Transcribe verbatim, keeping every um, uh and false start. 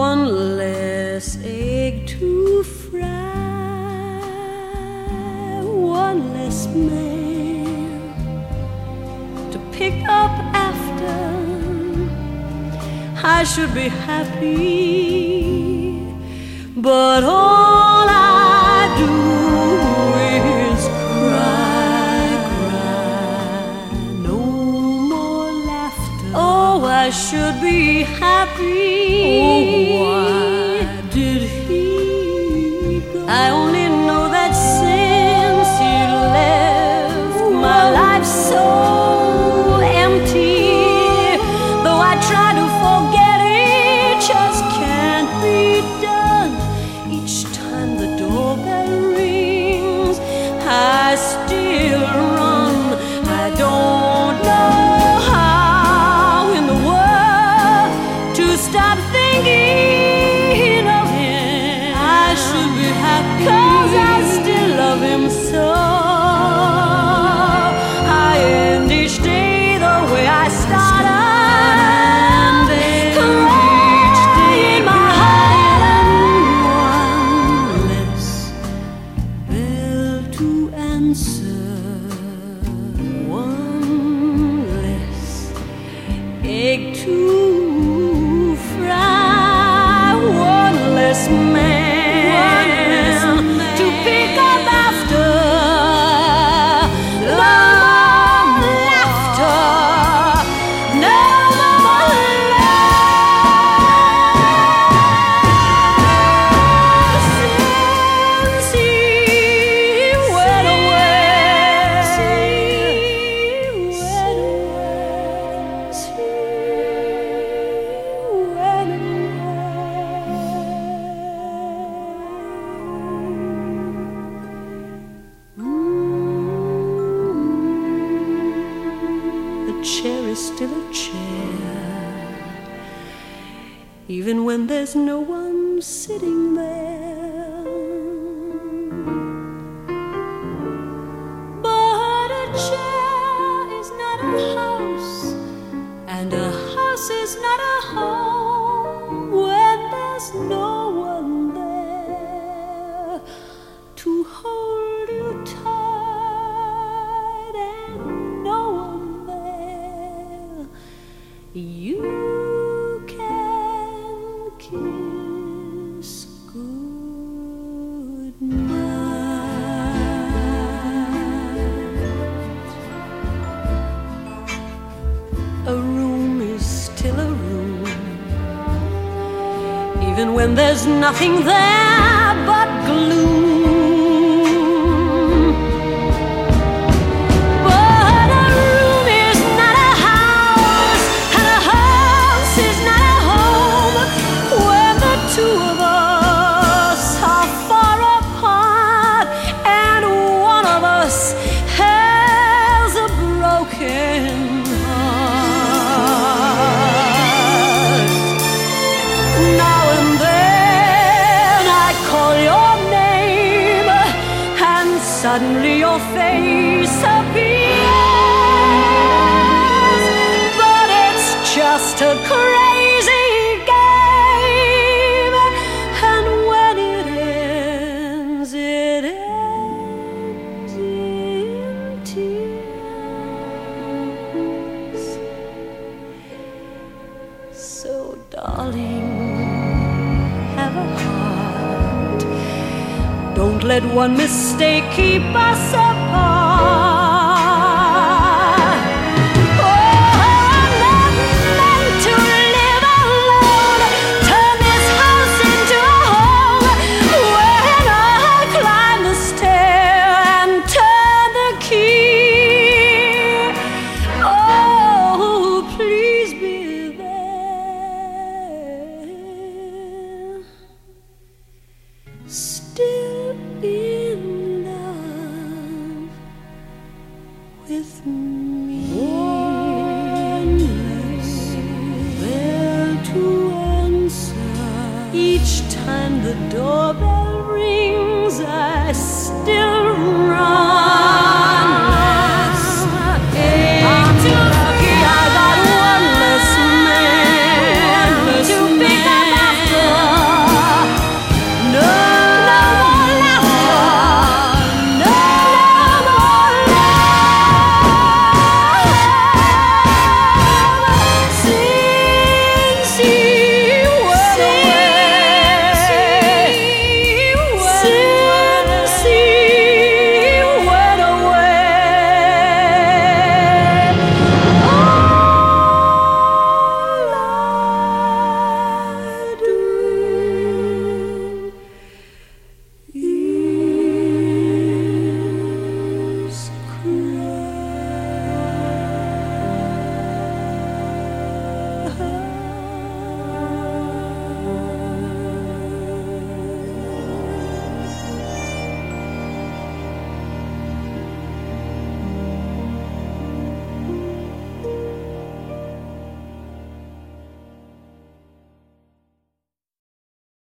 one less egg to fry, one less man to pick up after. I should be happy, but all I do is cry, cry. No more laughter. Oh, I should be happy. Oh, why did he go? I only know that since he left, my life's so empty. Though I try to forget, it just can't be done. Each time the doorbell rings, I still run. I don't know how in the world to stop thinking of him. I should be happy, 'cause I still love him so. I end each day the way I started. Egg to fry, one less man to pick up after. No more laughter, no more love. Since he went away, went away. A chair is still a chair, even when there's no one sitting there. But a chair is not a house, and a house is not a home when there's no one there to hold you tight, and no one there you can kiss goodnight. A room is still a room, even when there's nothing there but gloom. But a room is not a house, and a house is not a home when the two of us are far apart, and one of us has a broken heart. Now and then I call your name, and suddenly your face appears. But it's just a crazy game, and when it ends, it ends in tears. So darling, have a heart. Don't let one mistake keep us apart. Oh, I'm not meant to live alone. Turn this house into a home. When I climb the stair and turn the key, oh, please be there, still in love with me. One less bell to answer. Each time the doorbell rings, I still run.